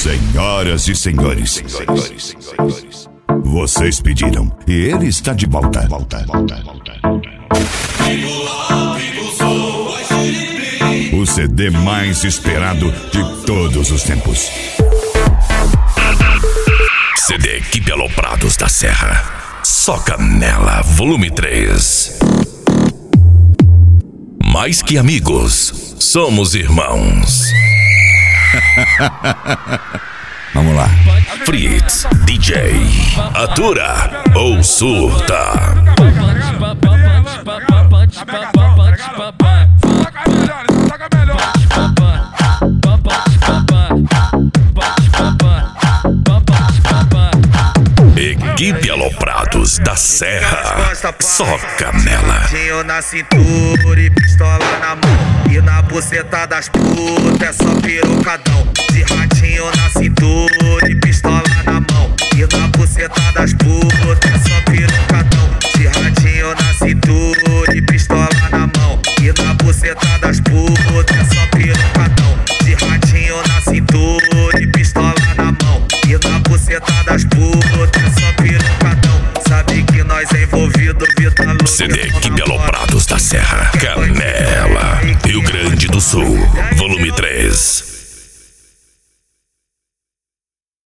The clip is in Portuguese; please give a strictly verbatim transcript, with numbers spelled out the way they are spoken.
Senhoras e senhores, vocês pediram e ele está de volta. volta, volta, volta. O C D mais esperado de todos os tempos. C D Equipe Aloprados da Serra. Só Canela, volume três. Mais que amigos, somos irmãos. Vamos lá. Fritz, D J, atura ou surta. Equipe Aloprados da Serra. Só Canela. Na cintura e pistola na mão. E na buceta das putas é só pirocadão. De ratinho na cintura e pistola na mão. E na buceta das putas é só pirocadão. De ratinho na cintura e pistola na mão. E na buceta das putas é só pirocadão. De ratinho na cintura e pistola na mão. E na buceta das putas é só pirocadão. Sabe que nós é envolvido, vida louca. C D Equipe Aloprados da Serra. Canela, Rio Grande do Sul, volume três.